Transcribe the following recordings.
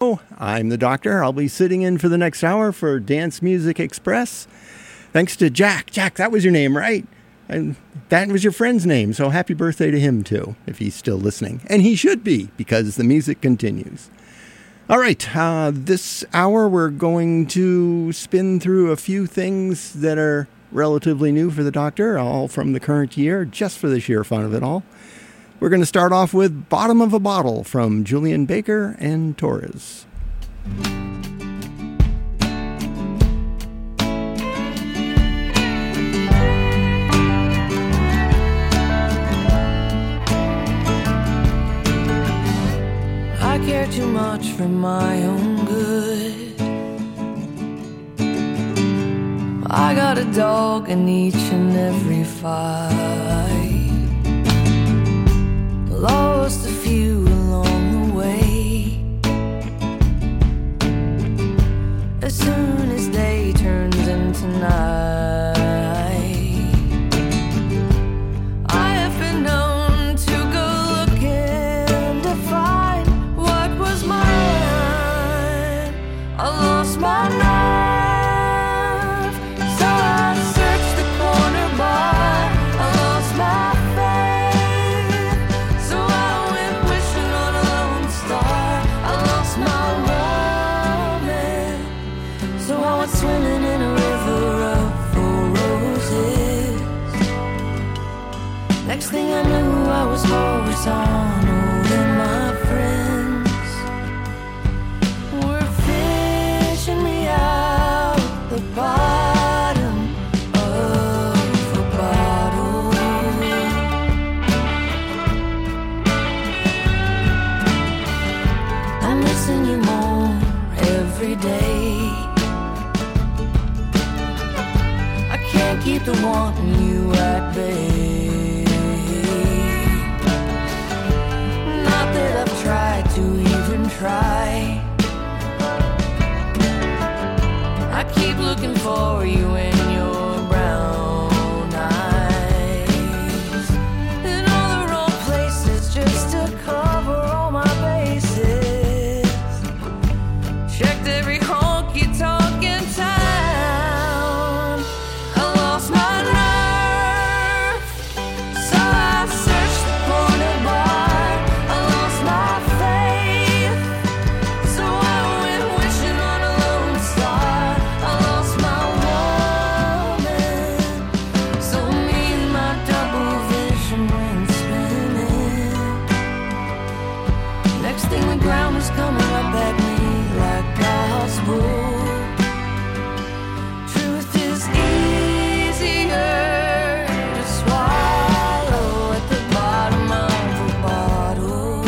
show. I'm the Doctor. I'll be sitting in for the next hour for Dance Music Express. Thanks to Jack. Jack, that was your name, right? And that was your friend's name, so happy birthday to him, too, if he's still listening. And he should be, because the music continues. All right, this hour we're going to spin through a few things that are relatively new for the Doctor, all from the current year, just for the sheer fun of it all. We're going to start off with Bottom of a Bottle from Julian Baker and Torres. I care too much for my own good. I got a dog in each and every fight. Lost a few along the way. As soon as day turns into night, I have been known to go looking to find what was mine. I lost my nerve, so I searched the corner bar. I lost my faith, so I went wishing on a lone star. I lost my romance, so I went swimming in a river of roses. Next thing I knew, I was horizontal and my friends were fishing me out the bottom of a bottle. I'm missing you more every day. I can't keep the wanting you at bay. Not that I've tried to even try. I keep looking for you in your brown eyes, in all the wrong places just to cover all my bases. Checked every honky tonk in town. I lost my nerve, so I searched the corner bar. I lost my faith, so I went wishing on a lone star. I lost my woman, so me and my double vision went spinning. Next thing the ground was coming up at me like gospel. Truth is easier to swallow at the bottom of a bottle.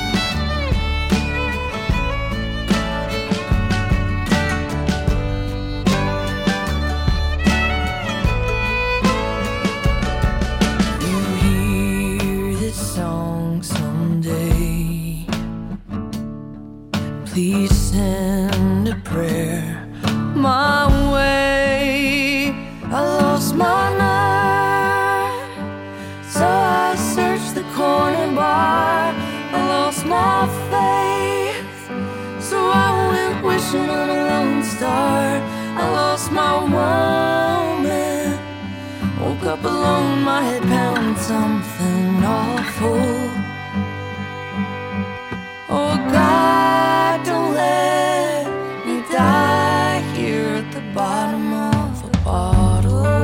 You hear this song someday, please send a prayer my way. I lost my nerve, so I searched the corner bar. I lost my faith, so I went wishing on a lone star. I lost my woman, woke up alone, my head pounding something awful. Oh God, don't let me die here at the bottom of a bottle.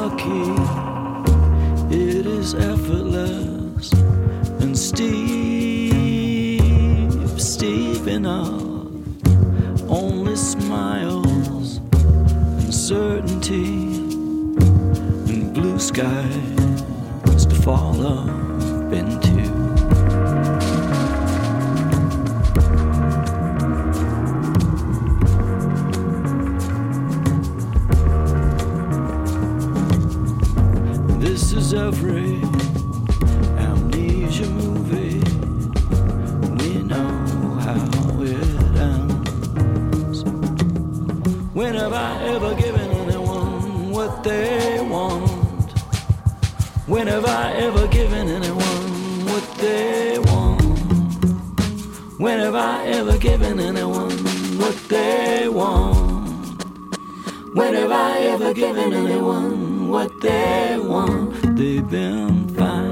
lucky, it is effortless and steep enough. Only smiles and certainty and blue skies to fall up into. This is every amnesia movie. We know how it ends. When have I ever given anyone what they want? When have I ever given anyone what they want? When have I ever given anyone what they want? When have I ever given anyone what they want? They've been fine.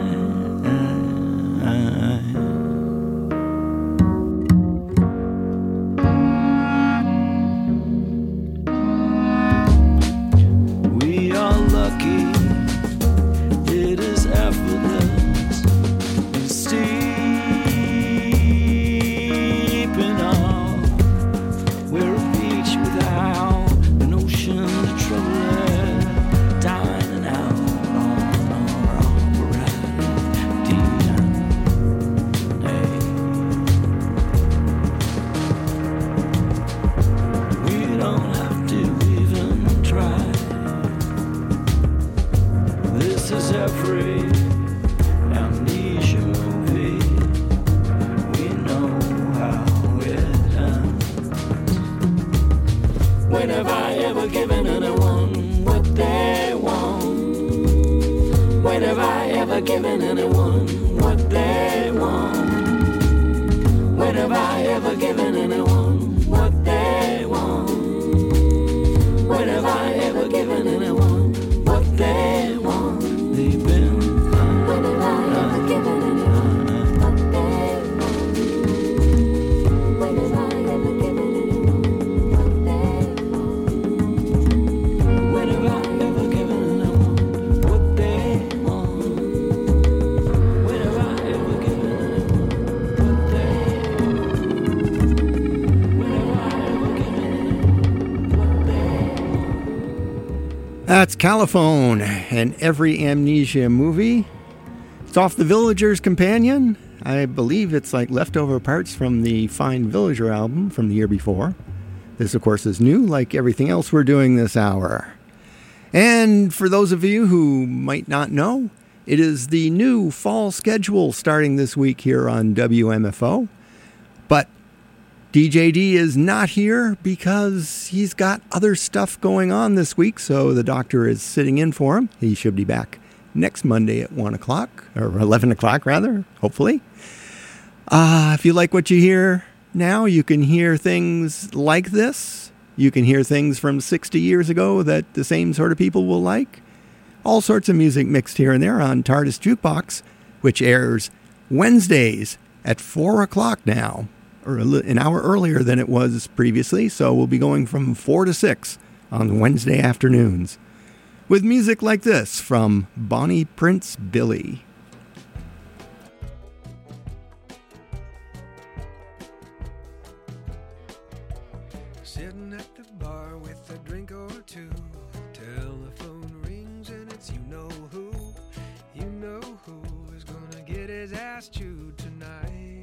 We are lucky, it is effortless and steep enough. We're a beach without an ocean to trouble it, dining out on our operatic DNA. We don't have to even try. This is every amnesia movie. We know how it ends. When have I ever given anyone what they want? When have I ever given anyone what they want? When have I ever given anyone what they want? When have I ever given anyone what they want? They've been fine. When have I ever given anyone what they want? When have I ever given anyone what they want? When have I ever given anyone what they want? When have I ever given anyone what they want? When have I ever given anyone what they want? That's Caliphone and every amnesia movie. It's off the Villager's Companion. I believe it's like leftover parts from the Fine Villager album from the year before. This, of course, is new, like everything else we're doing this hour. And for those of you who might not know, it is the new fall schedule starting this week here on WMFO. But DJ D is not here because he's got other stuff going on this week, so the doctor is sitting in for him. He should be back next Monday at 1 o'clock, or 11 o'clock rather, hopefully. If you like what you hear now, you can hear things like this. You can hear things from 60 years ago that the same sort of people will like. All sorts of music mixed here and there on TARDIS Jukebox, which airs Wednesdays at 4 o'clock now, or an hour earlier than it was previously, so we'll be going from 4 to 6 on Wednesday afternoons, with music like this from Bonnie Prince Billy. Sitting at the bar with a drink or two, telephone rings and it's you know who is gonna get his ass chewed tonight.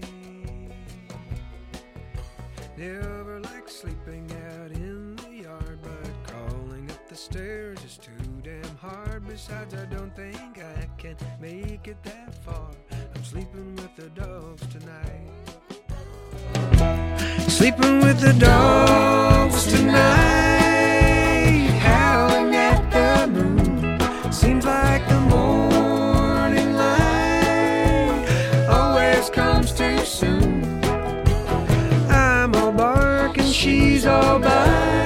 Never like sleeping out in the yard, but crawling up the stairs is too damn hard. Besides, I don't think I can make it that far. I'm sleeping with the dogs tonight. Sleeping with the dogs tonight, howling at the moon. Seems like the morning light always comes too soon. I'm all bark and she's all bite.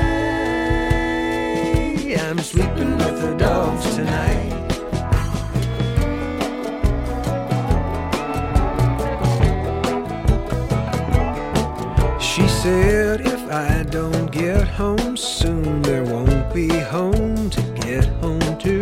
I'm sleeping with the dogs tonight. She said if I don't get home soon, there won't be home to get home to.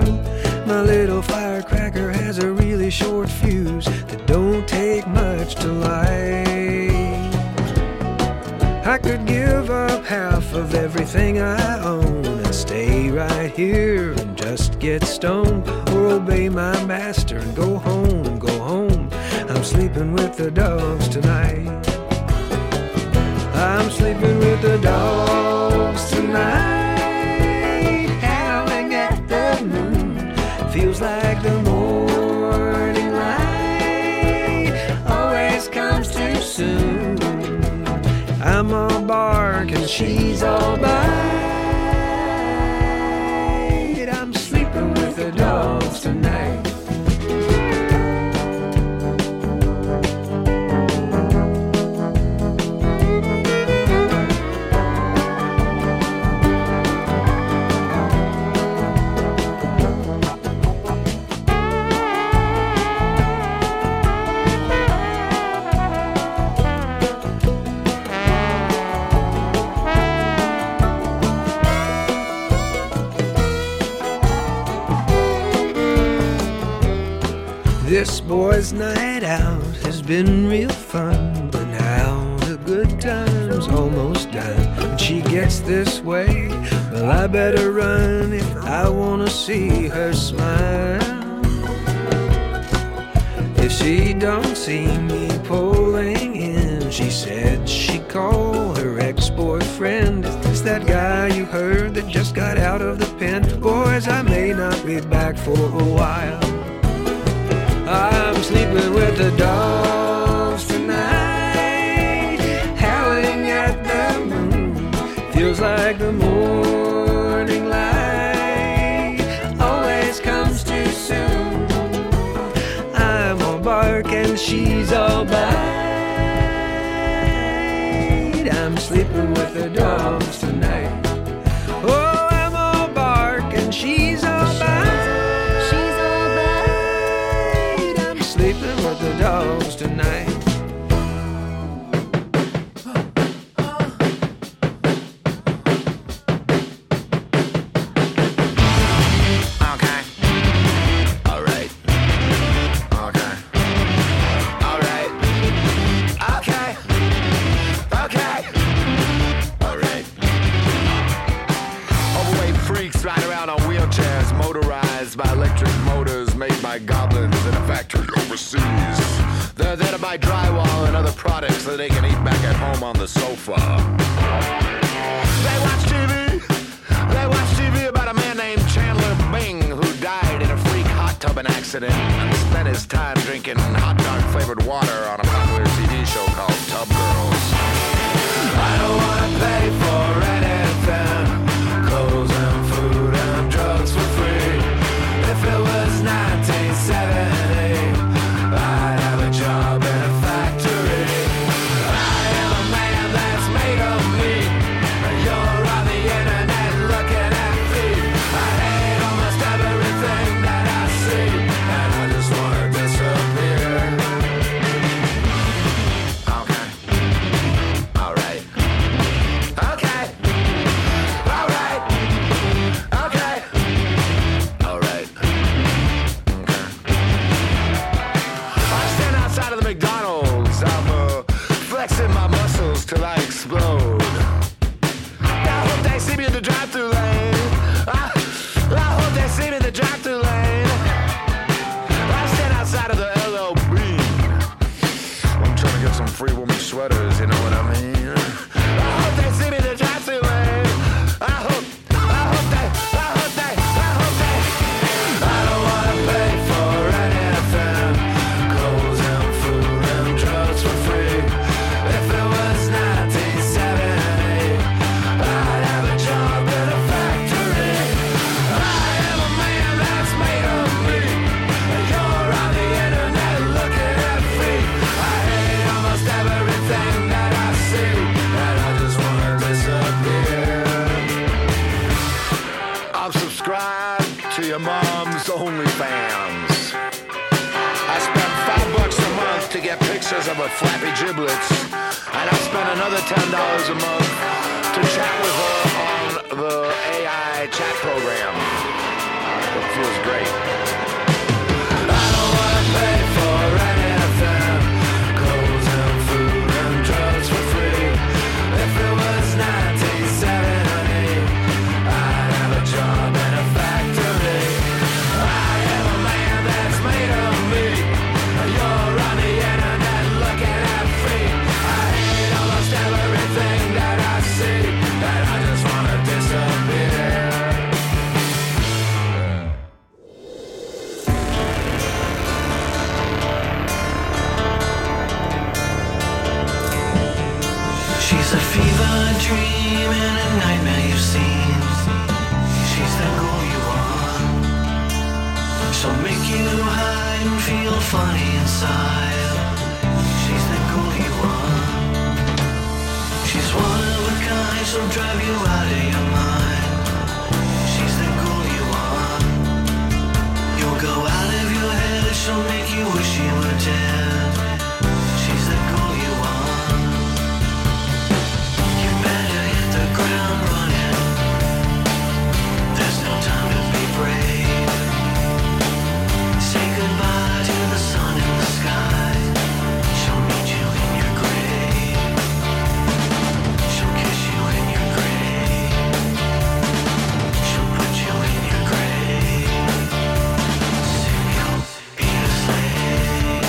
everything I own and stay right here and just get stoned, or obey my master and go home, go home. I'm sleeping with the dogs tonight. I'm sleeping with the dogs tonight, howling at the moon. Feels like the morning light always comes too soon. I'm all bark and she's all bite. I'm sleeping with the dogs tonight. This boy's night out has been real fun, but now the good time's almost done. When she gets this way, well, I better run if I wanna see her smile. If she don't see me pulling in, she said she'd call her ex-boyfriend. Is this that guy you heard that just got out of the pen? Boys, I may not be back for a while. I'm sleeping with the dogs tonight, howling at the moon. Feels like the morning light always comes too soon. I'm all bark and she's all bite. I'm sleeping with the dogs tonight. Oh, I'm all bark and she's all bite. Sleeping with the dogs tonight. Okay. All right. Okay. All right. Okay. Okay. All right. Overweight freaks ride around on wheelchairs motorized by electric motors made by goblins in a factory overseas. They're there to buy drywall and other products so they can eat back at home on the sofa. They watch TV. They watch TV about a man named Chandler Bing who died in a freak hot tubbing accident and spent his time drinking hot dog flavored water on a popular TV show called Tub Girls. I don't wanna pay for anything, clothes and food and drugs for free. If it was 1970, I'd have a job in a factory. I am a man that's made of me. You're on the internet looking at feet. I hate almost everything that I see, and I just wanna disappear. Okay. All right. Okay. All right. Okay. All right. I stand outside of the McDonald's. I'm flexing my muscles till I explode. I hope they see me in the drive-thru lane. I hope they see me in the drive-thru lane. I stand outside of the LL Bean. I'm trying to get some free woman sweaters, you know what I mean? I hope they see me in the drive-thru lane. I hope they. I don't wanna pay for anything, clothes and food and drugs for free. If it was 1970, I'd have a job in a factory. I am a man that's made of me. You're on the internet looking at feet. I hate almost everything that I see, and I just wanna disappear. I'm subscribed to your mom's OnlyFans. I spent $5 a month to get pictures of her flappy giblets, and I spent another $10 a month to chat with her on the AI chat program. It feels great. I don't wanna pay for anything, clothes and food and drugs for free. If it was 1970, inside. She's the girl you want. She's one of a kind, she'll drive you out of your mind. She's the girl you want. You'll go out of your head, she'll make you wish you were dead. She's the girl you want. You better hit the ground running. There's no time to be brave. Say goodbye to the sun in the sky. She'll meet you in your grave. She'll kiss you in your grave. She'll put you in your grave. Soon you'll be a slave.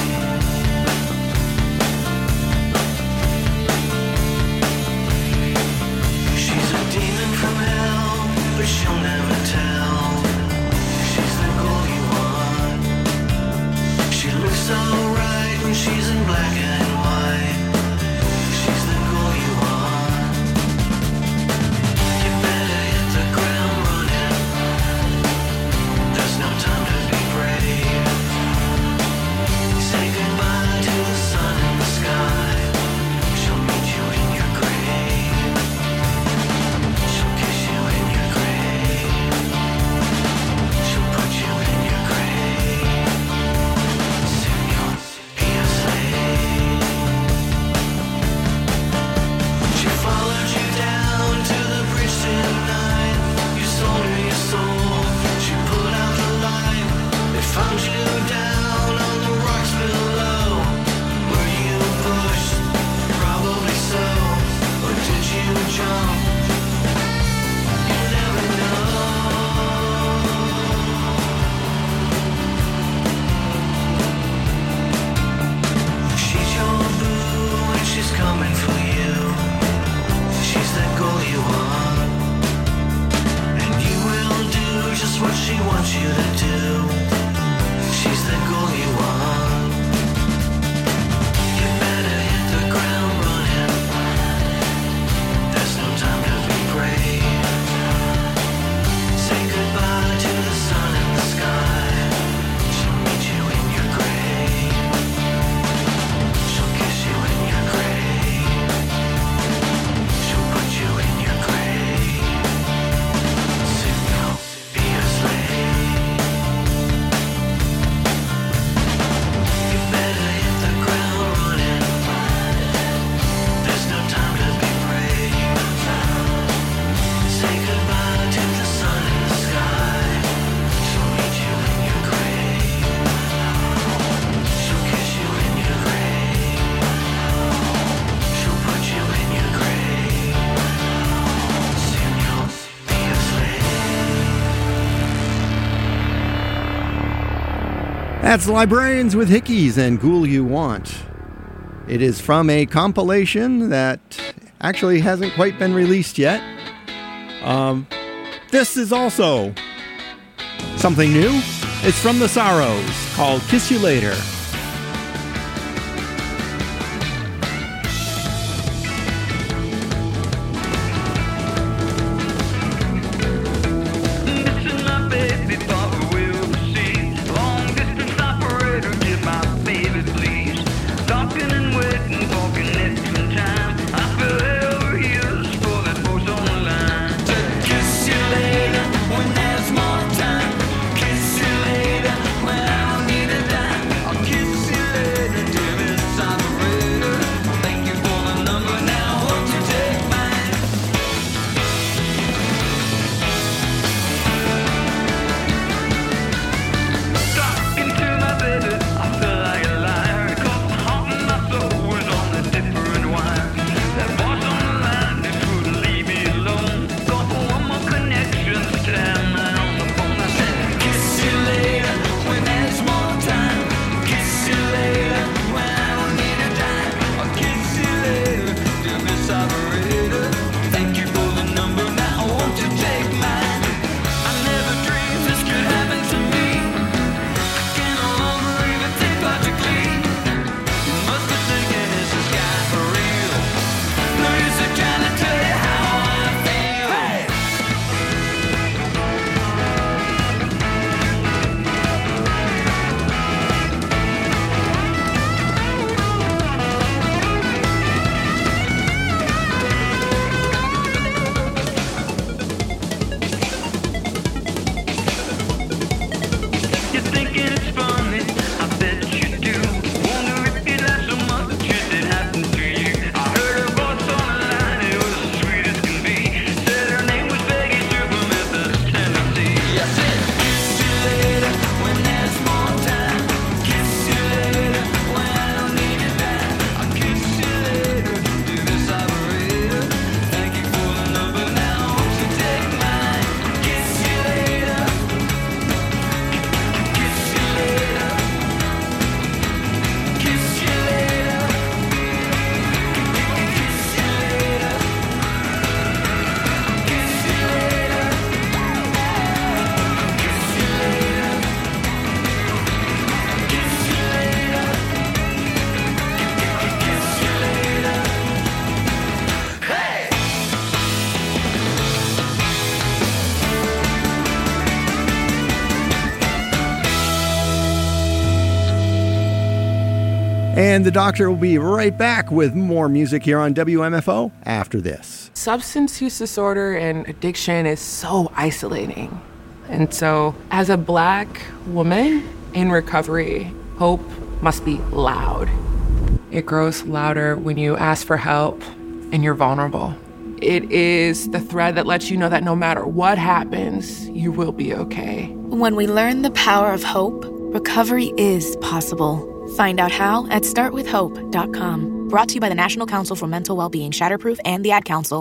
She's a demon from hell, but she'll never tell. She's the girl you want. She looks so right when she's in black and white. She's the girl you want. You better hit the ground running. There's no time to be brave. Say goodbye to the sun in the sky. She'll meet you in your grave. She'll kiss you in your grave. She'll put you in your grave. Soon you'll be a slave. She followed you down to the bridge tonight. You sold her your soul. She put out the light. They found you down on the rocks below. Were you pushed? Probably so. Or did you jump? You never know. She's your boo and she's coming for you. She's the girl you want. And you will do just what she wants you to do. She's the girl you want. You better hit the ground running. There's no time to be brave. Say goodbye to the sun in the sky. She'll meet you in your grave. She'll kiss you in your grave. She'll put you in your grave. Soon you'll be a slave. You better hit the ground running. There's no time to be brave. Say goodbye to the sun in the sky. She'll meet you in your grave. She'll kiss you in your grave. She'll put you in your grave. Soon you'll be a slave. That's Librarians with Hickeys and Ghoul You Want. It is from a compilation that actually hasn't quite been released yet. This is also something new. It's from the Sorrows, called Kiss You Later. Listen up, baby, Papa will see. Long distance operator, get my baby, please. Talking and waiting, talking extra time. I feel every years for that voice on the line. Kiss you later when there's more time. Kiss you later when I don't need a dime. I'll kiss And the doctor will be right back with more music here on WMFO after this. Substance use disorder and addiction is so isolating. And so, as a Black woman in recovery, hope must be loud. It grows louder when you ask for help and you're vulnerable. It is the thread that lets you know that no matter what happens, you will be okay. When we learn the power of hope, recovery is possible. Find out how at startwithhope.com. Brought to you by the National Council for Mental Wellbeing, Shatterproof, and the Ad Council.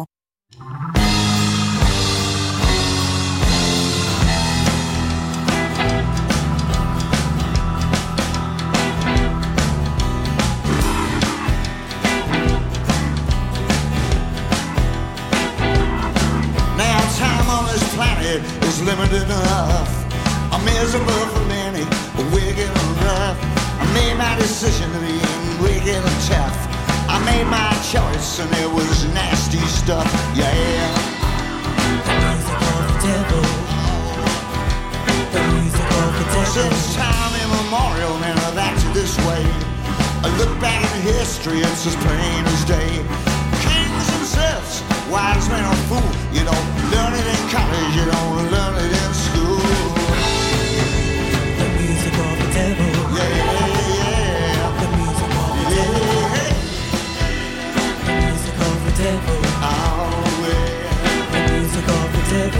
Now time on this planet is limited enough. I'm miserable for many, wicked and rough. I made my decision to be wicked and tough. I made my choice and it was nasty stuff, yeah. The music of the devil. The music of the devil. Since time immemorial, man, I've acted this way. I look back in history, it's as plain as day. Kings and serfs, wise men or fool. You don't learn it in college, you don't learn it in school. The music of the devil. Yeah. Devil. Oh, yeah. The music of the devil.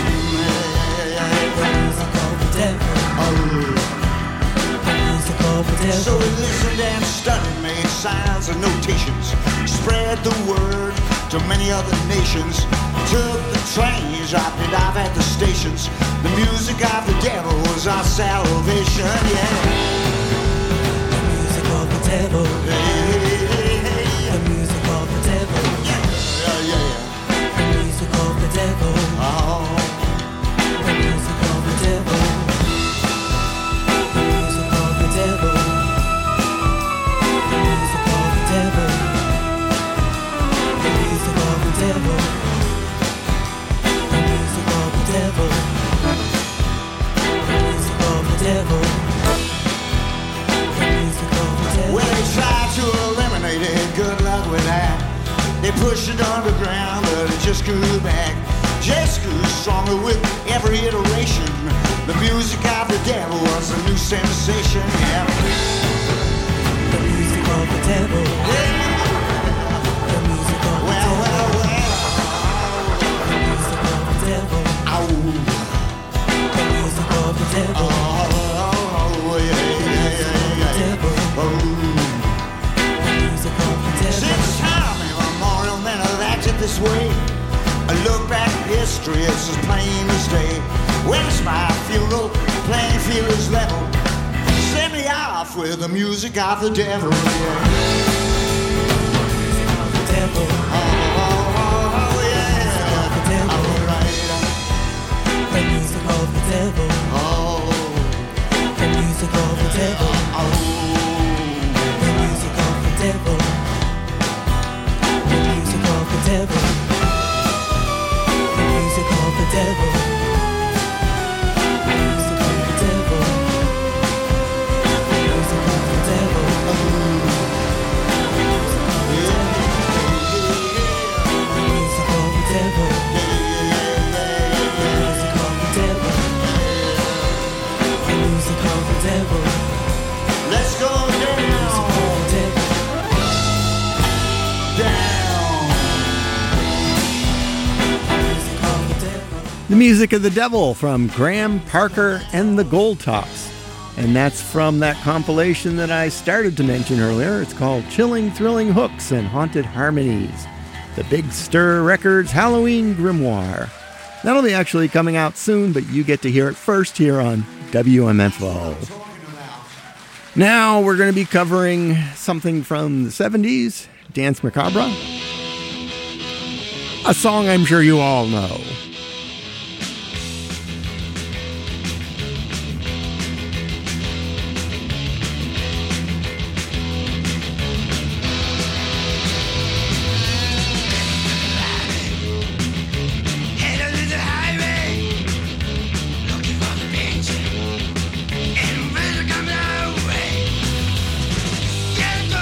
The music of the devil. The music of the devil. So we listened and studied, made signs and notations, spread the word to many other nations. Took the trains, dropped it off at the stations. The music of the devil was our salvation, yeah. The music of the devil. The music of the devil. The music of the devil. Oh. The music of the devil. The music of the devil. The music of the devil. The music of the devil. The music of the devil. The music of the devil. The music of the devil. Well, they tried to eliminate it. Good luck with that. They pushed it underground, but it just grew back. Just grew stronger with every iteration. The music of the devil was a new sensation, yeah. The music of the devil. Yeah. The music of the devil. Well. The music of the devil. Oh. The music of the devil. Oh, yeah. Devil. Oh. The music of the devil. Since time immemorial, men have acted this way. I look back at history, it's as plain as day. When it's my funeral, playing field is level. Send me off with the music of the devil, yeah. The music of the devil. Oh, yeah. The devil. All right. The music of the devil. Oh. The music of the devil. Oh. The music of the devil. The music of the devil. The music of the devil. The music of the devil. The music of the devil. The music of the devil. The music of the devil. The music of the devil. Let's go down. The music of the devil from Graham Parker and the Gold Tops. And that's from that compilation that I started to mention earlier. It's called Chilling, Thrilling Hooks and Haunted Harmonies. The Big Stir Records Halloween Grimoire. That'll be actually coming out soon, but you get to hear it first here on WMFO. Now we're going to be covering something from the 70s, Dance Macabre. A song I'm sure you all know. Get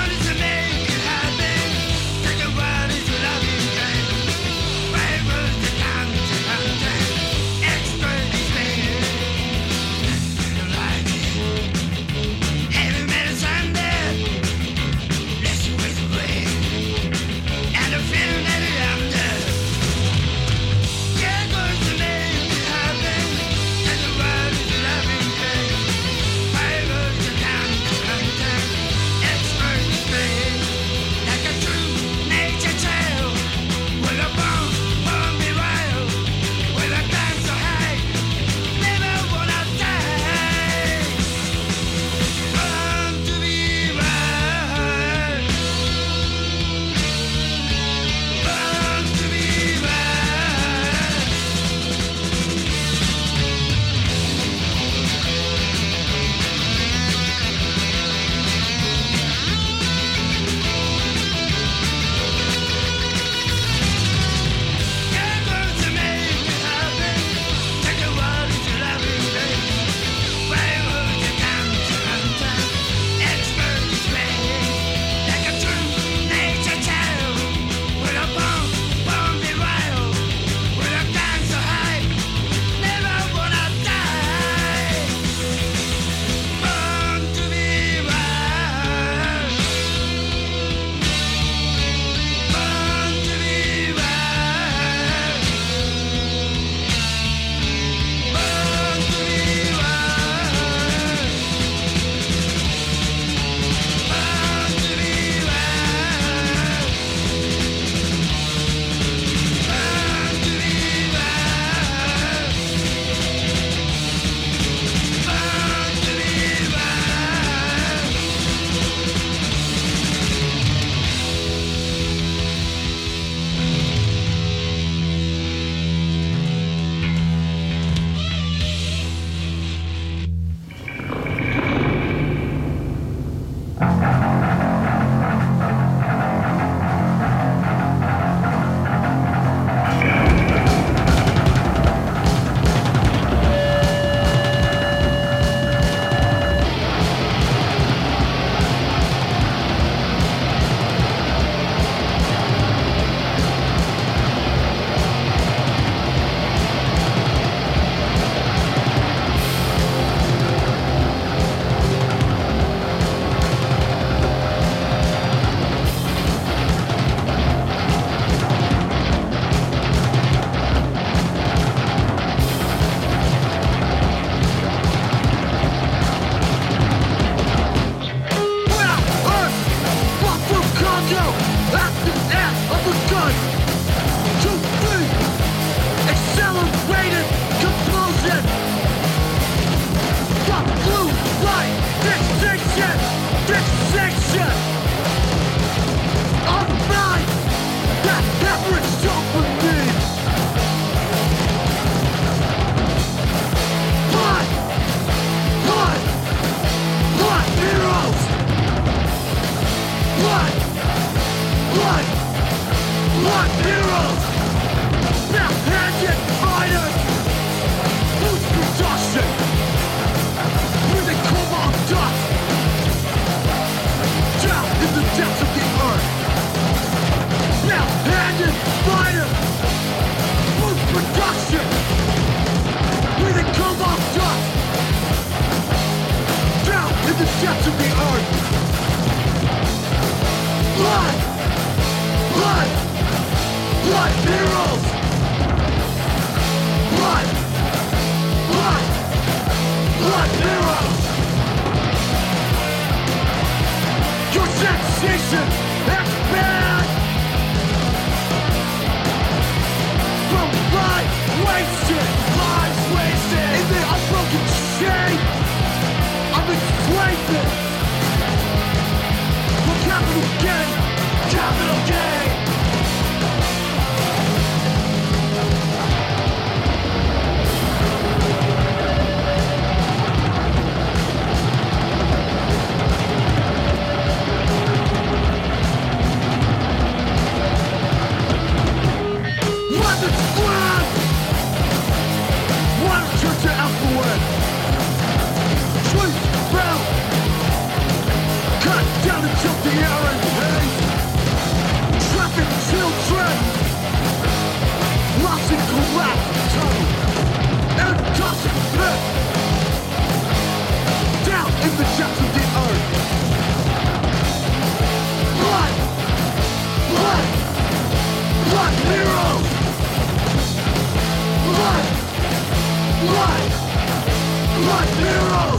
Blood minerals.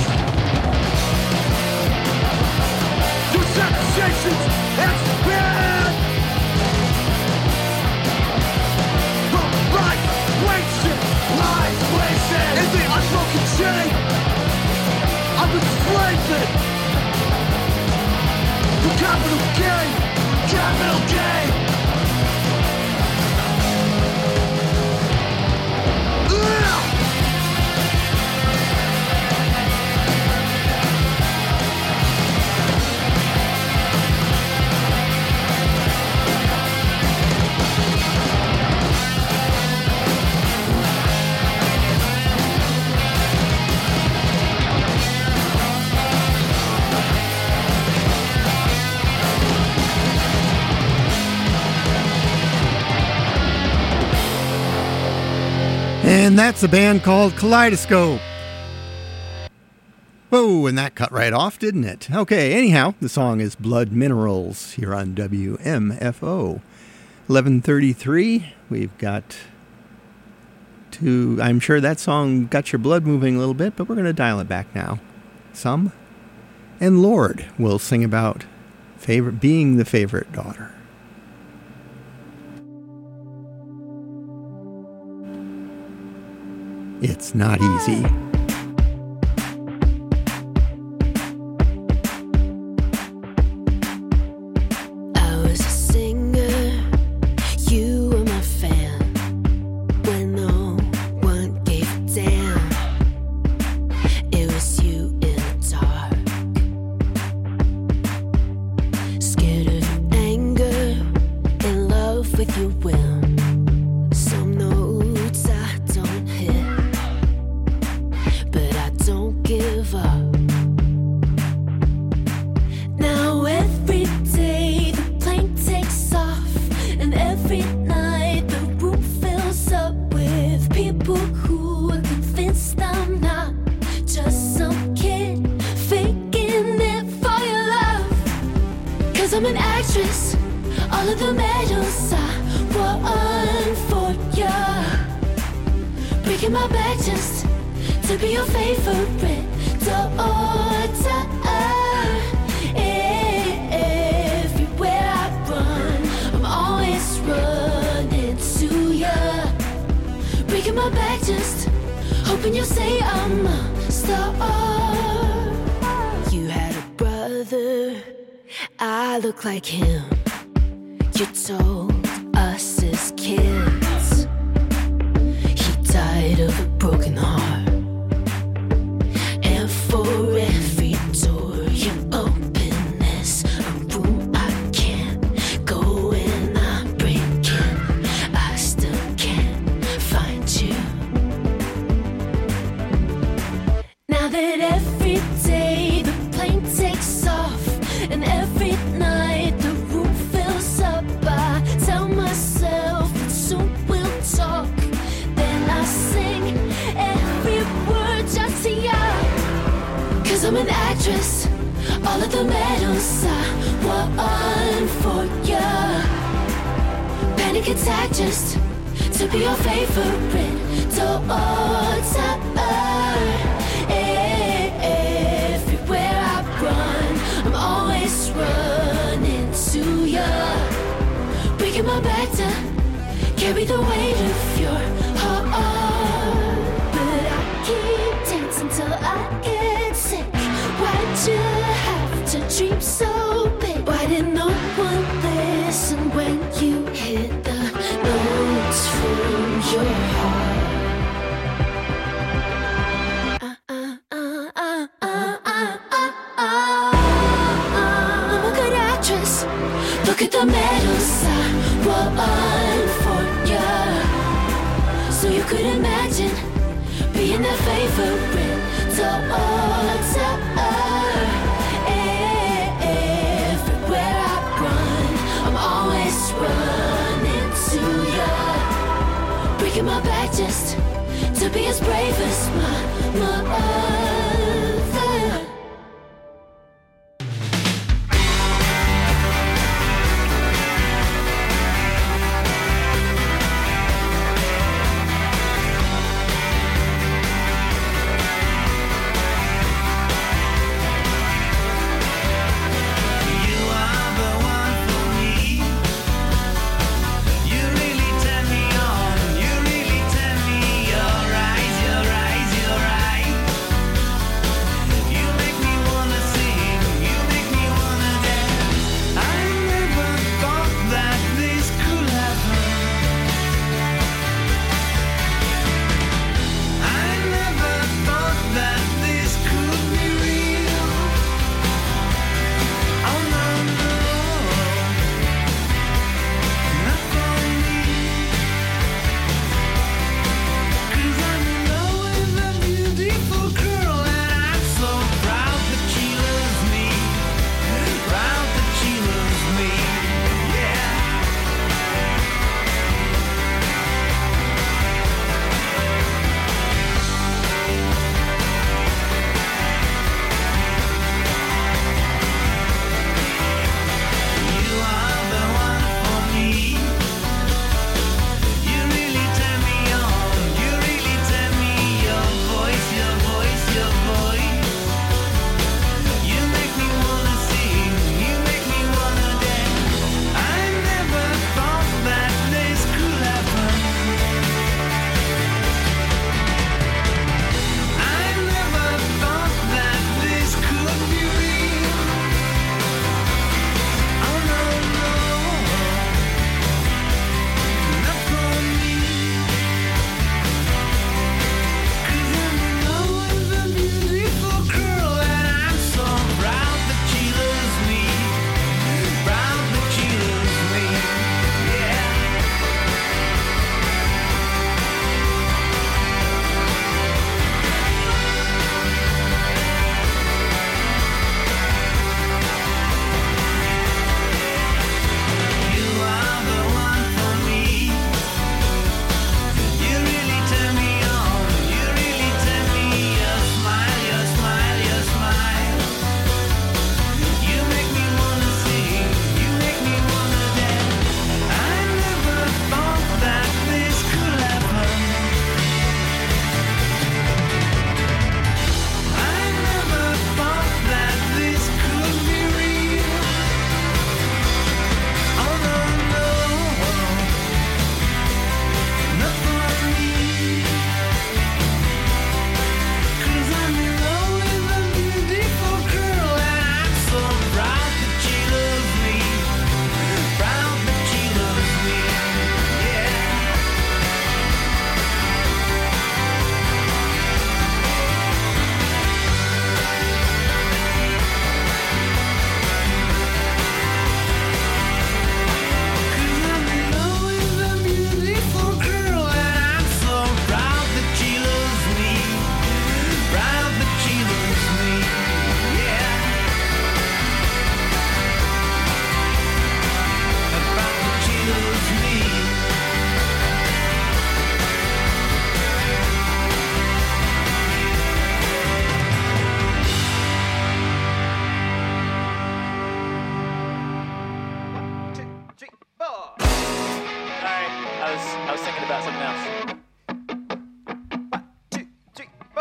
Your sensations expand. Life wasted. Life wasted. In the unbroken chain of enslavement. The capital gain. Capital gain. And that's a band called Kaleidoscope. Whoa, and that cut right off, didn't it? Okay, anyhow, the song is Blood Minerals here on WMFO. 11:33, we've got to... I'm sure that song got your blood moving a little bit, but we're going to dial it back now. Some. And Lord will sing about being the favorite daughter. It's not easy. I was a singer, you were my fan, when no one gave a damn. It was you in the dark, scared of your anger, in love with your whim. Some notes I don't hit, but I don't give up. Now every day the plane takes off, and every night the room fills up with people who are convinced I'm not just some kid faking it for your love. 'Cause I'm an actress, all of the medals I won for ya, breaking my back just to be your favorite daughter. Everywhere I run, I'm always running to ya, breaking my back just hoping you'll say I'm a star. You had a brother, I look like him. You told us as kids he died of a broken heart. And for every door you open, there's a room I can't go in. I'm breaking, I still can't find you. Now that every day the plane takes off, and every night the room fills up, I tell myself that soon we'll talk. Then I sing every word just to ya. 'Cause I'm an actress, all of the medals I won for ya. Panic attack just to be your favorite daughter. Everywhere I run, I'm always running to ya, breaking my back to carry the weight of your heart. But I keep dancing till I get sick. Why'd you have to dream so big? Why did no one listen when you hit the notes from your heart? I'm a good actress. Look at the medals I won for ya, so you could imagine being their favorite daughter. Everywhere I run, I'm always running to ya, breaking my back just to be as brave as my mother.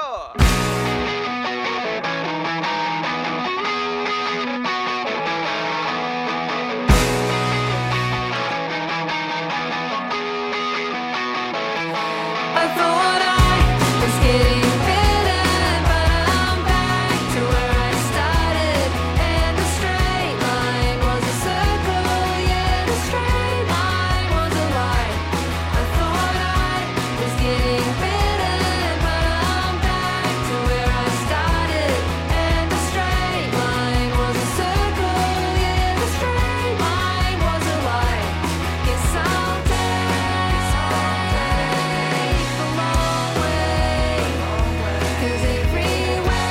I thought I was getting better, but I'm back to where I started. And the straight line was a circle, yeah, the straight line was a lie. I thought I was getting better, but I'm back to where I started. And the straight line was a circle, yeah, the straight line was a lie. Guess I'll take the long way, 'cause every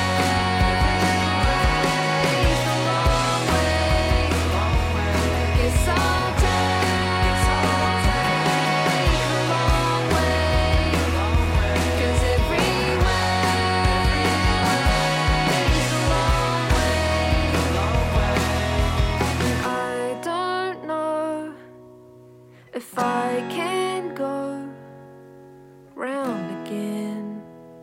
way's the long way. Guess I'll take the long way, 'cause every way's the long way. I don't know if I can go round again.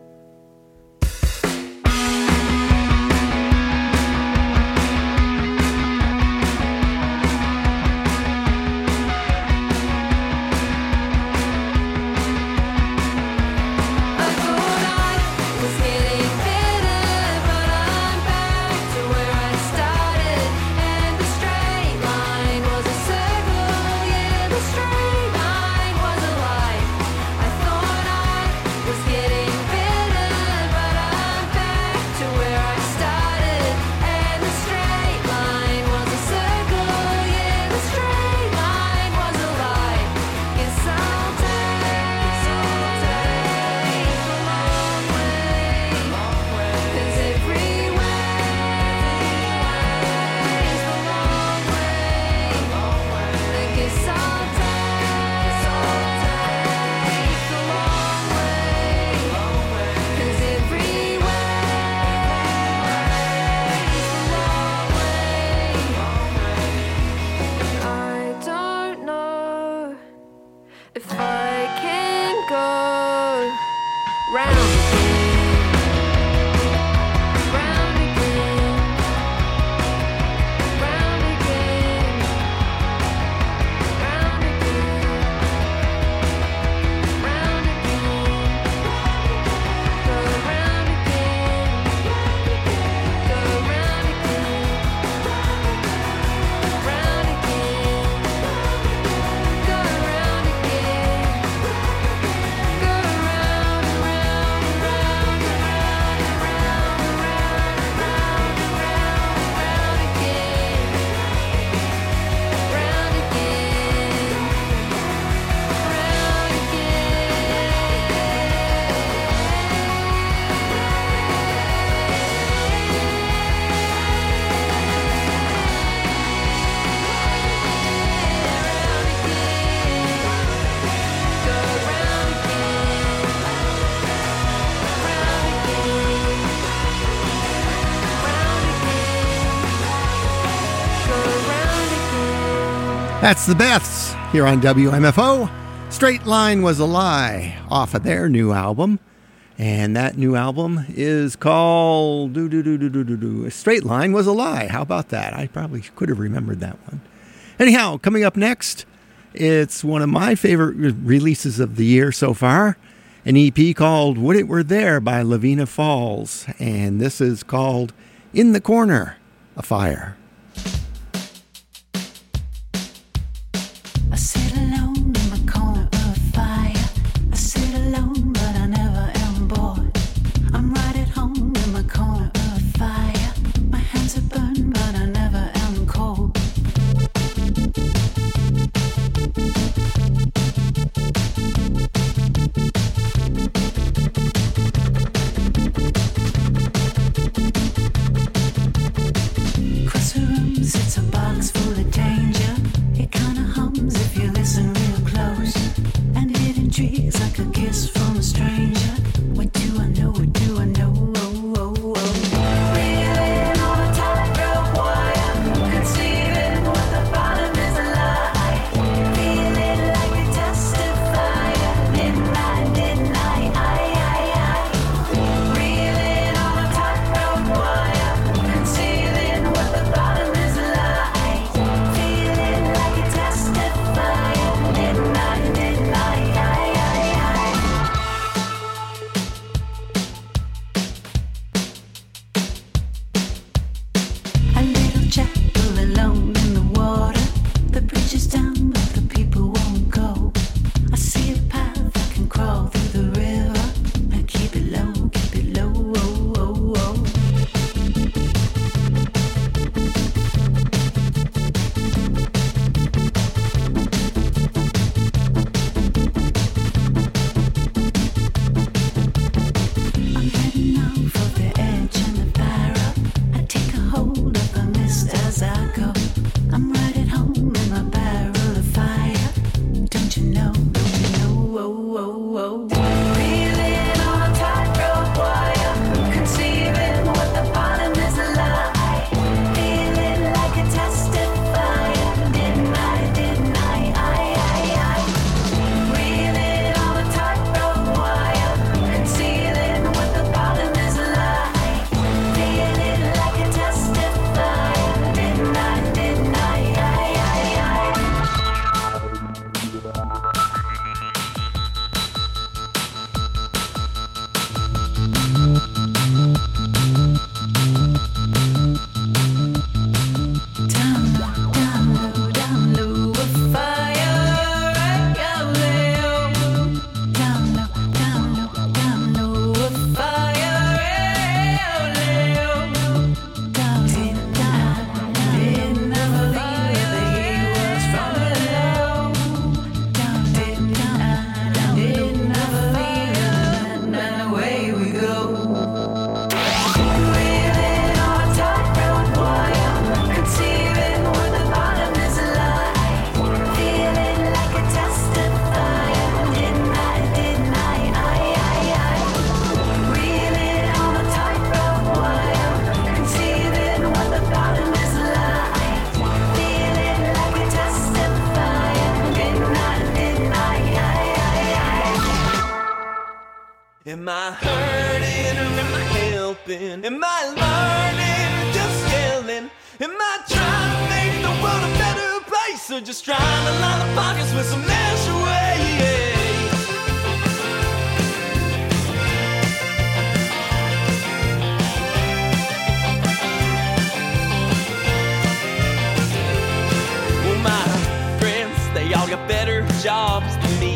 I thought I was getting better, but I'm back to where I started. And the straight line was a circle, yeah, the straight line was a lie. I thought I was getting better, but I'm back to where I started. And the straight line was a circle, yeah, the straight line was a lie. Guess I'll take the long way, 'cause every way's the long way. I guess I'll take the long way, 'cause every way's the long way. I don't know if I can go round again, round again, round again, round again, round again, go round again, go round again, round again, go round again, go round and round and round and round and round and round and round and round again, round again, round That's the Beths here on WMFO. Straight Line Was a Lie off of their new album. And that new album is called Straight Line Was a Lie. How about that? I probably could have remembered that one. Anyhow, coming up next, it's one of my favorite releases of the year so far. An EP called Would It Were There by Lavina Falls. And this is called In the Corner, A Fire. I sit alone in my corner of fire. I sit alone, but I never am bored. I'm right at home in my corner of fire. My hands are burned, but I never am cold. Cross the Am I hurting or am I helping? Am I learning or just yelling? Am I trying to make the world a better place or just trying to line the pockets with some ash away? Well, my friends, they all got better jobs than me.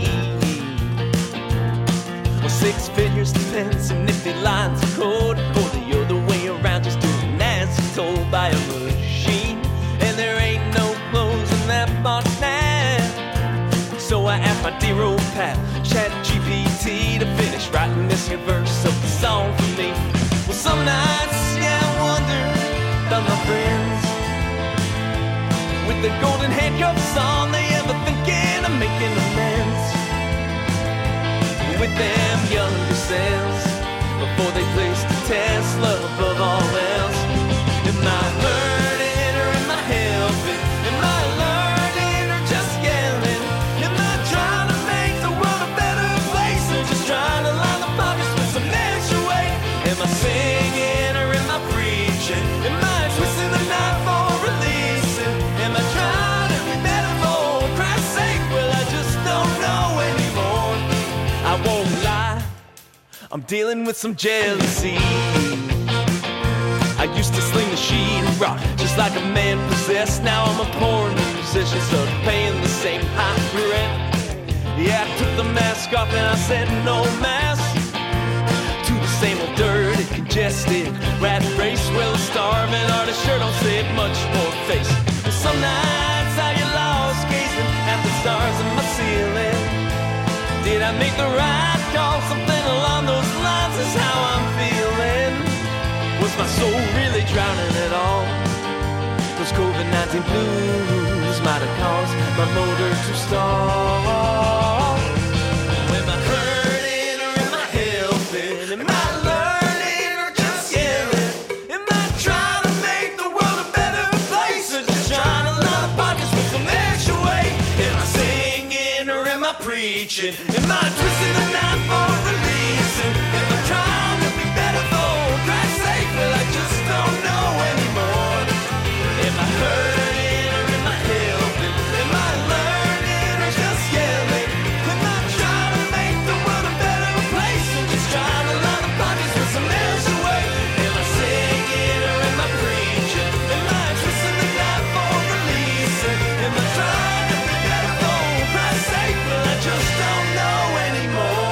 Well, 6 figures, defense, and nifty lines of code, or the other way around, just doing as you're told by a machine. And there ain't no clothes in that box now. So I asked my dear old pal, ChatGPT, to finish writing this here verse of the song for me. Well, some nights, yeah, I wonder about my friends. With the golden handcuffs on, they ever thinking of making amends with them younger selves before they place the Tesla above all else? Am I hurting or am I helping? Am I learning or just yelling? Am I trying to make the world a better place or just trying to line the pockets with some extra weight? Am I singing or am I preaching? Am I twisting the knife or releasing? Am I trying to be better for Christ's sake? Well, I just don't know anymore. I won't lie, I'm dealing with some jealousy. I used to sling the sheet of rock just like a man possessed. Now I'm a porn musician, so paying the same high rent. Yeah, I took the mask off and I said no mask to the same old dirty, congested rat race. Well, a starving artist sure don't save much more face. But some nights I get lost gazing at the stars in my ceiling. Did I make the right call? Something along those lines is how I'm feeling. Was my soul really drowning at all? Those COVID-19 blues might have caused my motor to stall. Am I hurting or am I helping? Am I learning or just yelling? Am I trying to make the world a better place or just trying to line the pockets with some extra weight? Am I singing or am I preaching? Am I twisting the knife or releasing? Am I trying to be better for Christ's sake? Well, I just don't know anymore. Am I hurting or am I helping? Am I learning or just yelling? Am I trying to make the world a better place or just trying to line the pockets with some extra weight? Am I singing or am I preaching? Am I twisting the knife or releasing? Am I trying to be better for Christ's sake? Well, I just don't know anymore.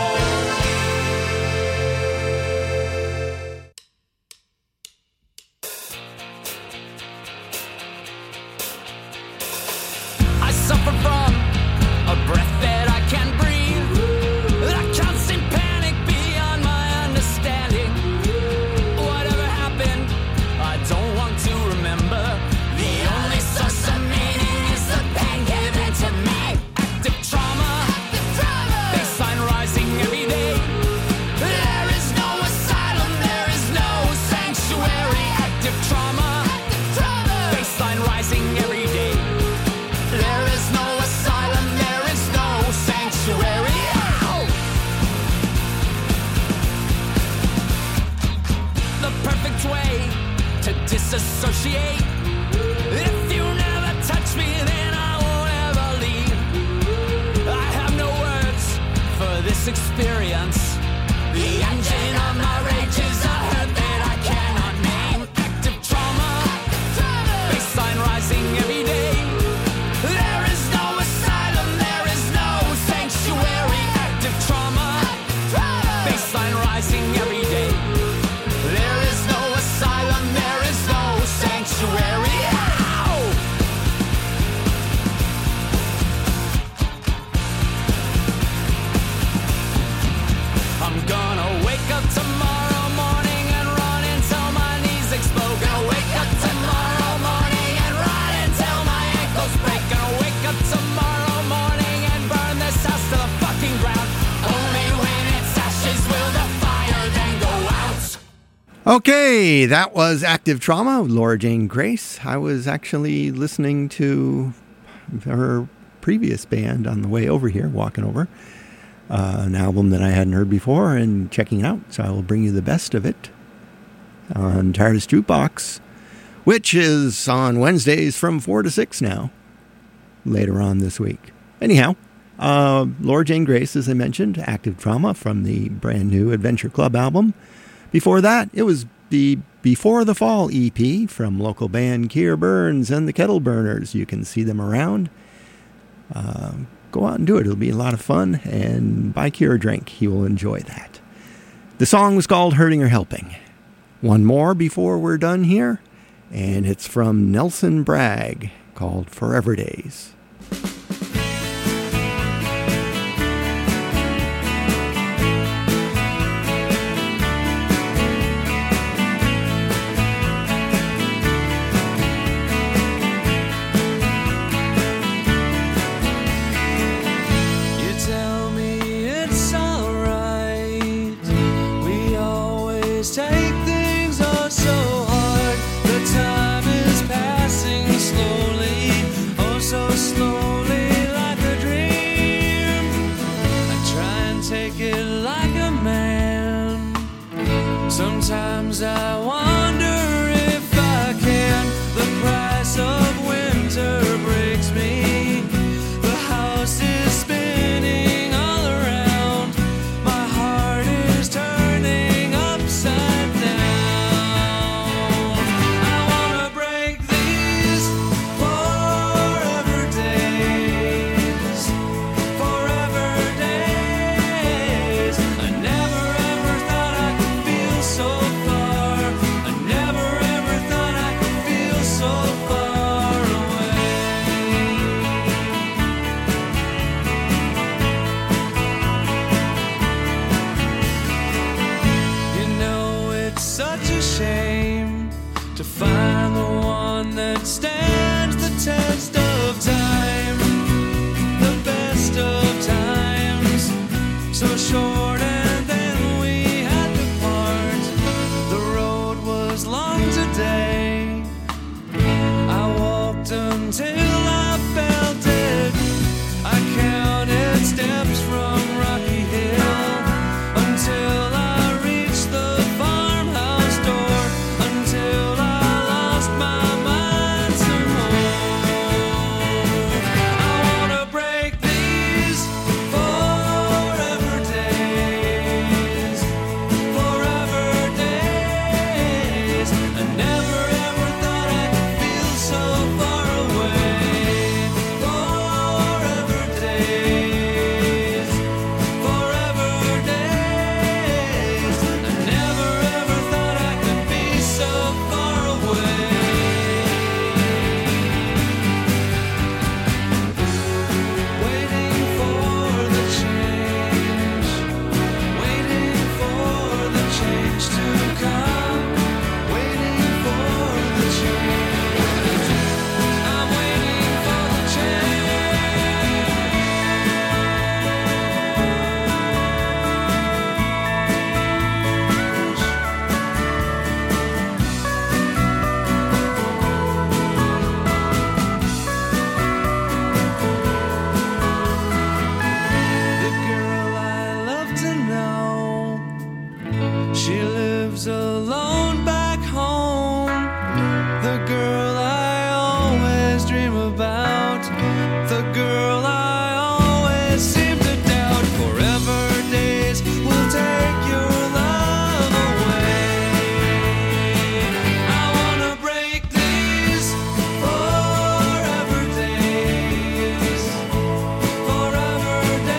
I suffer from a breath that I can't breathe, a constant panic beyond my understanding. Whatever happened, I don't want to remember. The only source of meaning is the pain given to me. Active trauma, baseline rising every day. There is no asylum, there is no sanctuary. Active trauma, baseline rising every day. There is no asylum, there is no sanctuary. Ow! The perfect way to disassociate. If you never touch me, then I won't ever leave. I have no words for this experience. The engine of my rage is a hurt that I cannot name. Active trauma, baseline rising every day. There is no asylum, there is no sanctuary. Active trauma, baseline rising every day. There is no asylum, there is no sanctuary. Ow! I'm gonna wake up tomorrow morning and run until my knees explode. Gonna wake up tomorrow morning and run until my ankles break. Gonna wake up tomorrow morning and burn this house to the fucking ground. Only when it's ashes will the fire then go out. Okay, that was Active Trauma, Laura Jane Grace. I was actually listening to her previous band on the way over here, walking over. an album that I hadn't heard before and checking it out. So I will bring you the best of it on TARDIS Jukebox, which is on Wednesdays from 4 to 6 now, later on this week. Anyhow, Laura Jane Grace, as I mentioned, Active Trauma from the brand new Adventure Club album. Before that, it was the Before the Fall EP from local band Keir Burns and the Kettle Burners. You can see them around. Go out and do it. It'll be a lot of fun. And buy Keir a drink. He will enjoy that. The song was called Hurting or Helping. One more before we're done here. And it's from Nelson Bragg, called Forever Days. Sometimes I wonder if I can. The price of winter breaks me. The house is spinning all around. My heart is turning upside down. I wanna break these forever days. Forever days. I never ever thought I could feel so far. I never ever thought I could feel so far away. You know, it's such a shame to find the one that stands the test of time. The best of times, so short and then we had to part. The road was long today. I walked until I felt it. I counted steps from Rocky Hill until I reached the farmhouse door, until I lost my mind some more. I wanna break these forever days. Forever days. I never ever thought I could feel so far away. Forever days. Forever days. I never ever thought I could be so far away. Waiting for the change. Waiting for the change to come. Waiting for the change. I'm waiting for the change. The girl I love to know, she lives alone back home. The girl I always dream about, the girl I always seem to doubt. Forever days will take your love away. I wanna break these forever days. Forever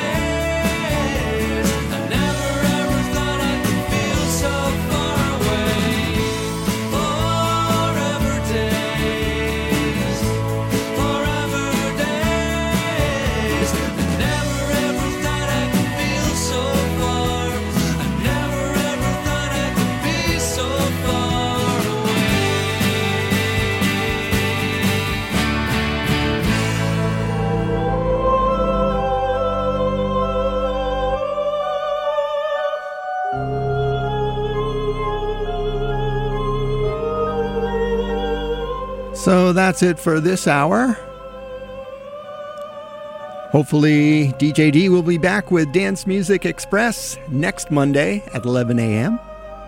days. I never ever thought I could feel so far away. Forever days. Forever days. I never ever thought I could feel so far. I never ever thought I could be so far away. So that's it for this hour. Hopefully, DJ D will be back with Dance Music Express next Monday at 11 a.m.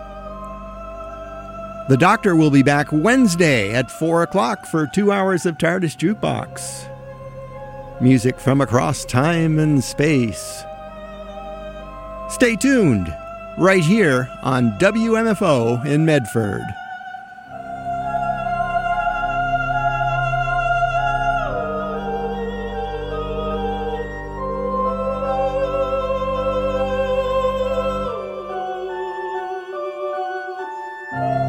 The Doctor will be back Wednesday at 4 o'clock for 2 hours of TARDIS Jukebox. Music from across time and space. Stay tuned, right here on WMFO in Medford. Thank you.